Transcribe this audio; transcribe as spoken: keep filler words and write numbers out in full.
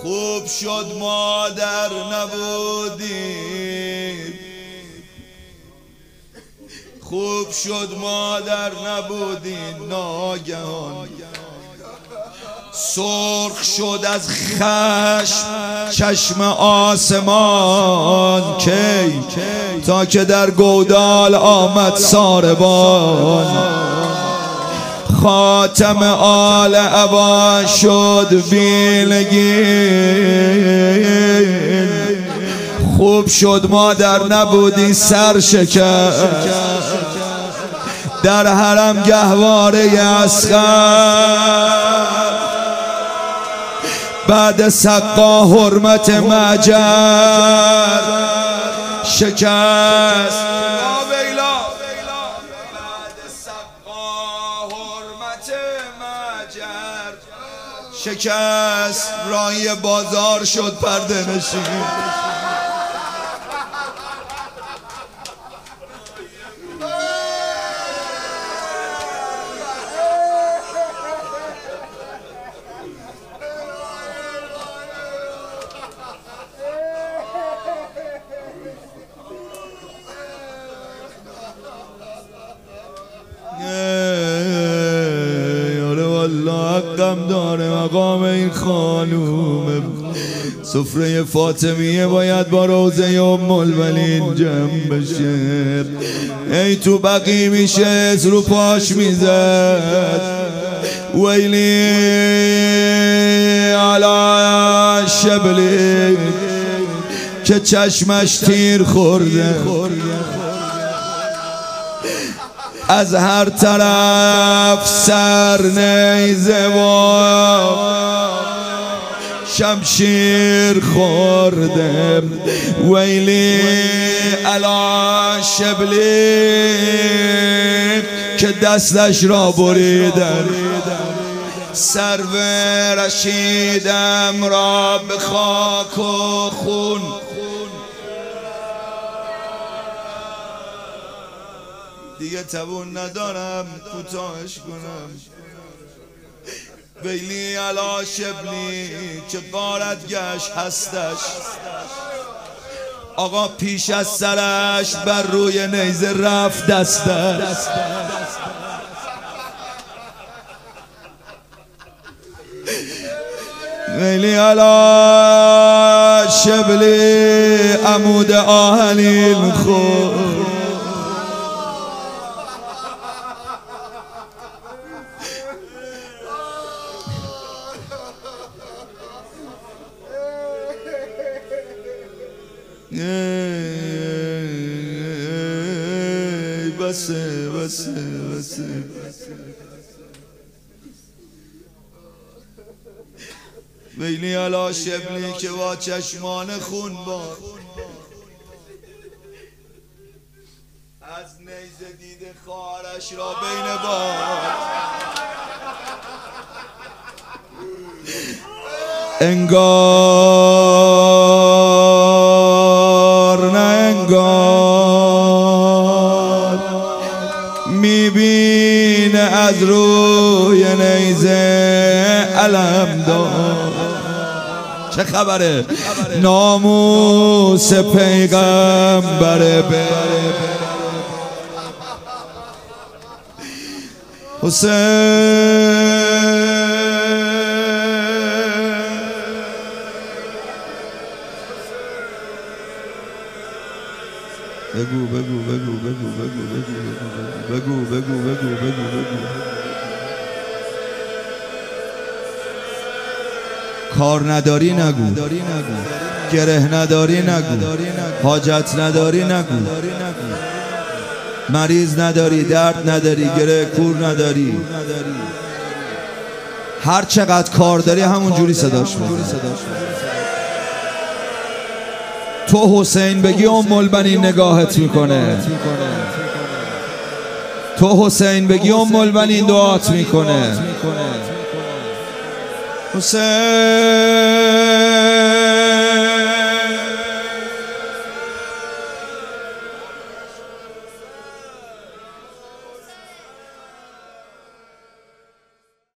خوب شد مادر نبودیم، خوب شد مادر نبودیم، ناگهان سرخ شد از خشم چشم آسمان. کی تا که در گودال آمد ساربان، خاتم آل عبا شد بیلگین. خوب شد مادر نبودی سر شکست، در حرم گهواره اصغر بعد سقا حرمت مجر شکست. شکست راهی بازار شد پرده نشین. حقم داره مقام این خانوم، سفره فاطمیه باید با روزه ام البنین جمع بشه. ای تو بقی میشه رو پاش میزد، ویلی علی شبلی که چشمش تیر خورده، از هر طرف سر نیزه و شمشیر خورده. ویلی علی شبلی که دستش را بریدن، سرو رشیدم را به خاک و خون. دیگه توان ندارم کوتاهش کنم. ویلی علی شبلی که غارت گشت هستش، آقا پیش از سرش بر روی نیزه رفت دستش. ویلی علی شبلی عمود آهنین خود، بسه بسه بسه ویلی علی شبلی که با چشمان خون بار از نیزه دیده خواهرش را بین بار. انگار نه انگار میبینه از روی نیزه علم دار. چه خبره؟ ناموس پیغمبر به حسین. بگو بگو بگو بگو بگو بگو بگو بگو بگو بگو بگو. کار نداری نگو، گره نداری نگو، حاجت نداری نگو، مریض نداری، درد نداری، گره کور نداری، هر چقدر کار داری همون جوری صداش بزن. تو حسین بگی ام البنین نگاهت میکنه، تو حسین بگی ام البنین دعات میکنه. حسین